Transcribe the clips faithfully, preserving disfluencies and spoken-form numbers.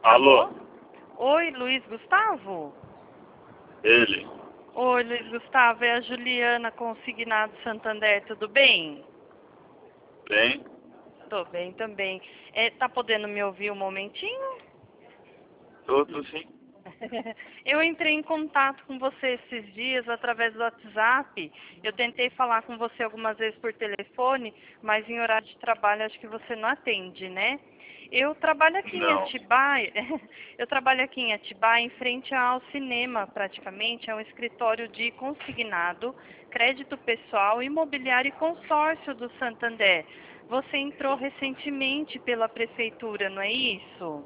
Alô? Oi, Luiz Gustavo? Ele. Oi, Luiz Gustavo, é a Juliana Consignado Santander, tudo bem? Bem? Tô bem também. É, tá podendo me ouvir um momentinho? Tô, tô sim. Eu entrei em contato com você esses dias através do WhatsApp. Eu tentei falar com você algumas vezes por telefone, mas em horário de trabalho acho que você não atende, né? Eu trabalho aqui em Não. Atibaia, eu trabalho aqui em Atibaia, em frente ao cinema, praticamente, é um escritório de consignado, crédito pessoal, imobiliário e consórcio do Santander. Você entrou recentemente pela prefeitura, não é isso?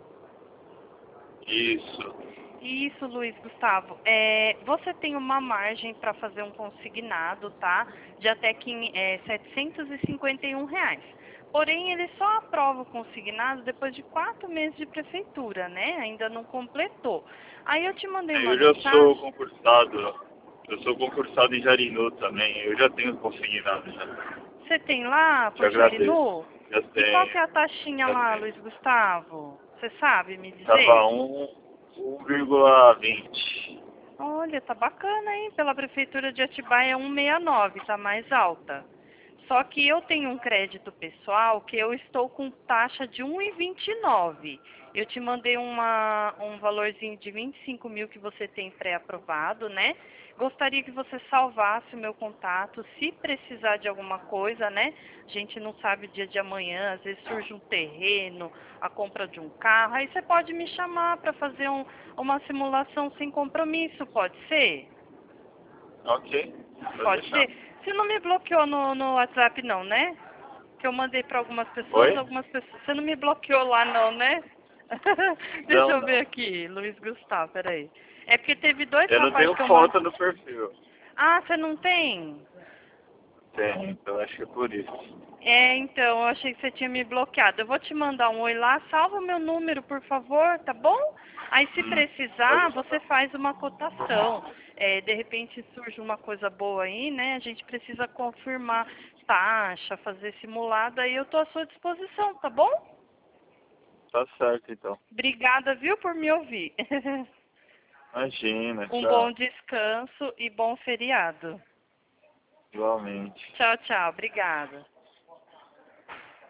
Isso. Isso, Luiz Gustavo. É, você tem uma margem para fazer um consignado, tá? De até quin- é, setecentos e cinquenta e um reais. Porém, ele só aprova o consignado depois de quatro meses de prefeitura, né? Ainda não completou. Aí eu te mandei uma Eu já sou mensagem. concursado. Eu sou concursado em Jarinu também. Eu já tenho consignado já. Você tem lá Te por agradeço. Jarinu? Já E qual que é tenho. a taxinha Já lá, Luiz tenho. Gustavo? Você sabe me Tava dizer? um, um vírgula vinte. Olha, tá bacana, hein? Pela prefeitura de Atibaia é cento e sessenta e nove, tá mais alta. Só que eu tenho um crédito pessoal que eu estou com taxa de um vírgula vinte e nove. Eu te mandei uma, um valorzinho de vinte e cinco mil que você tem pré-aprovado, né? Gostaria que você salvasse o meu contato, se precisar de alguma coisa, né? A gente não sabe o dia de amanhã, às vezes surge um terreno, a compra de um carro. Aí você pode me chamar para fazer um, uma simulação sem compromisso, pode ser? Ok. Pode Pode deixar. ser? Você não me bloqueou no, no WhatsApp não, né? Que eu mandei para algumas pessoas, Oi? algumas pessoas. Você não me bloqueou lá não, né? Deixa Não, eu ver não. aqui, Luiz Gustavo, peraí. É porque teve dois Eu não rapazes tenho que eu mandei. foto no perfil. Ah, você não tem? Tenho, então acho que é por isso. É, então, eu achei que você tinha me bloqueado. Eu vou te mandar um oi lá, salva o meu número, por favor, tá bom? Aí, se Hum, pode precisar, você deixar. faz uma cotação. É, de repente surge uma coisa boa aí, né? A gente precisa confirmar taxa, fazer simulado, aí eu tô à sua disposição, tá bom? Tá certo então. Obrigada, viu, por me ouvir. Imagina, Um bom tchau. descanso e bom feriado. Igualmente. Tchau, tchau. Obrigada.